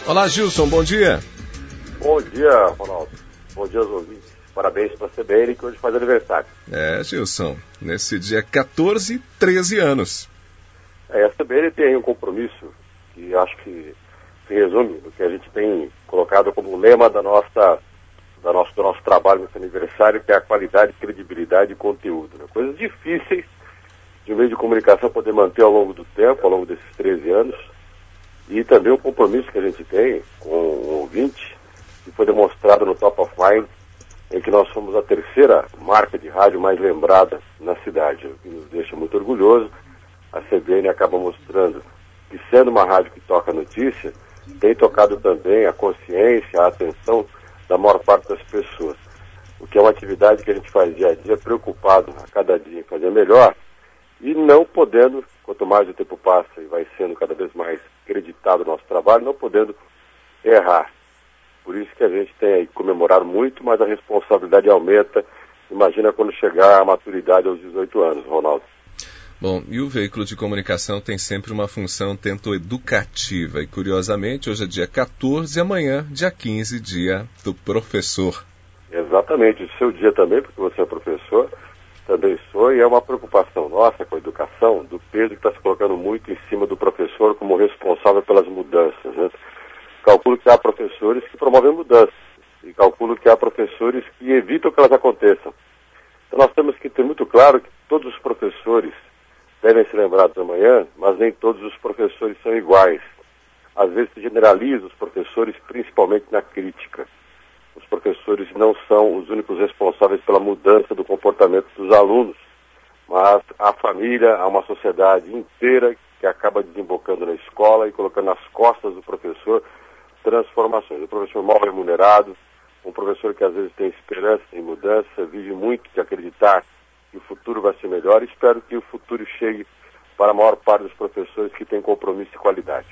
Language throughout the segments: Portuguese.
Olá, Gilson, bom dia. Bom dia, Ronaldo. Bom dia aos ouvintes. Parabéns para a CBN, que hoje faz aniversário. Gilson, nesse dia 14, 13 anos. A CBN tem um compromisso que acho que se resume no que a gente tem colocado como lema do nosso trabalho nesse aniversário, que é a qualidade, credibilidade e conteúdo. Né? Coisas difíceis de um meio de comunicação poder manter ao longo do tempo, ao longo desses 13 anos, e também o compromisso que a gente tem com o ouvinte, que foi demonstrado no Top of Mind, em que nós somos a terceira marca de rádio mais lembrada na cidade, o que nos deixa muito orgulhoso. A CBN acaba mostrando que, sendo uma rádio que toca notícia, tem tocado também a consciência, a atenção da maior parte das pessoas. O que é uma atividade que a gente faz dia a dia, preocupado a cada dia em fazer melhor, e não podendo, quanto mais o tempo passa e vai sendo cada vez mais acreditado o nosso trabalho, não podendo errar. Por isso que a gente tem aí que comemorar muito, mas a responsabilidade aumenta. Imagina quando chegar à maturidade aos 18 anos, Ronaldo. Bom, e o veículo de comunicação tem sempre uma função educativa. E, curiosamente, hoje é dia 14 e amanhã, dia 15, dia do professor. Exatamente, o seu dia também, porque você é professor, também sou, e é uma preocupação nossa com a educação, do peso que está se colocando muito em cima do professor como responsável pelas mudanças, né? Calculo que há professores que promovem mudanças, e calculo que há professores que evitam que elas aconteçam. Então nós temos que ter muito claro que todos os professores devem ser lembrados amanhã, mas nem todos os professores são iguais. Às vezes se generaliza os professores, principalmente na crítica. Os professores não são os únicos responsáveis pela mudança do comportamento dos alunos, mas a família, há uma sociedade inteira que acaba desembocando na escola e colocando nas costas do professor transformações. O professor mal remunerado, um professor que às vezes tem esperança em mudança, vive muito de acreditar que o futuro vai ser melhor, e espero que o futuro chegue para a maior parte dos professores que têm compromisso e qualidade.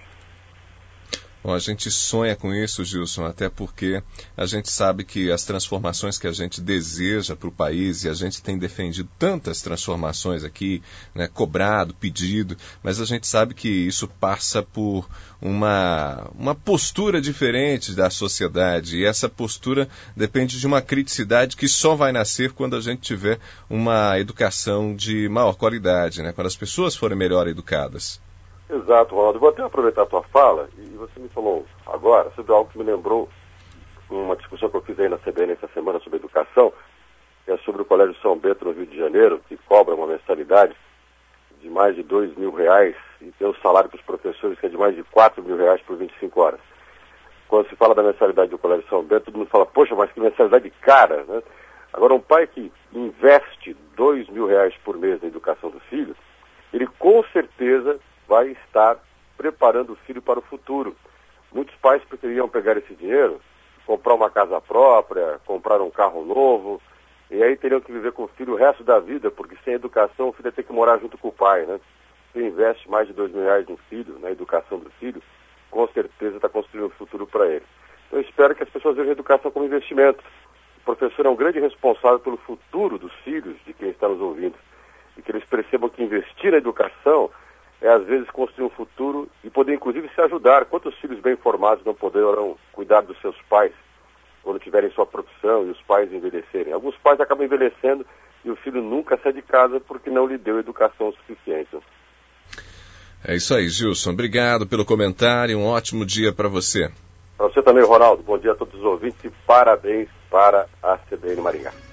Bom, a gente sonha com isso, Gilson, até porque a gente sabe que as transformações que a gente deseja para o país, e a gente tem defendido tantas transformações aqui, né, cobrado, pedido, mas a gente sabe que isso passa por uma postura diferente da sociedade, e essa postura depende de uma criticidade que só vai nascer quando a gente tiver uma educação de maior qualidade, né, quando as pessoas forem melhor educadas. Exato, Ronaldo. Vou até aproveitar a tua fala, e você me falou agora sobre algo que me lembrou uma discussão que eu fiz aí na CBN essa semana sobre educação, que é sobre o Colégio São Bento no Rio de Janeiro, que cobra uma mensalidade de mais de R$2.000 e tem um salário para os professores que é de mais de R$4.000 por 25 horas. Quando se fala da mensalidade do Colégio São Bento, todo mundo fala, poxa, mas que mensalidade cara, né? Agora, um pai que investe R$2.000 por mês na educação do filho, ele com certeza vai estar preparando o filho para o futuro. Muitos pais preferiam pegar esse dinheiro, comprar uma casa própria, comprar um carro novo, e aí teriam que viver com o filho o resto da vida, porque sem educação o filho ia ter que morar junto com o pai, né? Você investe mais de R$2.000 no filho, na educação do filho, com certeza está construindo um futuro para ele. Então eu espero que as pessoas vejam a educação como investimento. O professor é um grande responsável pelo futuro dos filhos de quem está nos ouvindo, e que eles percebam que investir na educação é, às vezes, construir um futuro e poder, inclusive, se ajudar. Quantos filhos bem formados não poderão cuidar dos seus pais quando tiverem sua profissão e os pais envelhecerem? Alguns pais acabam envelhecendo e o filho nunca sai de casa porque não lhe deu educação suficiente. É isso aí, Gilson. Obrigado pelo comentário. Um ótimo dia para você. Para você também, Ronaldo. Bom dia a todos os ouvintes e parabéns para a CBN Maringá.